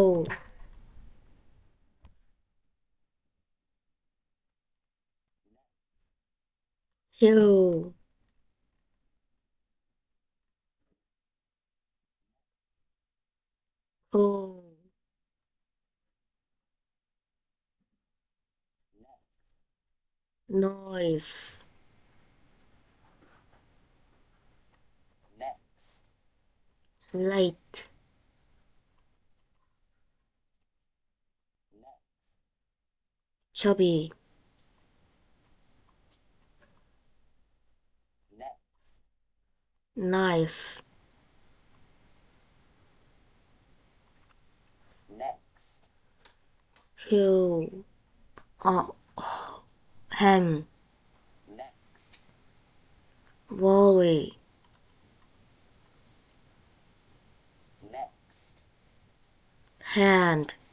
hill, hill, pull, noise, next, light, next, chubby, next, nice, next, hill, uh, hem, next, worry, next, hand,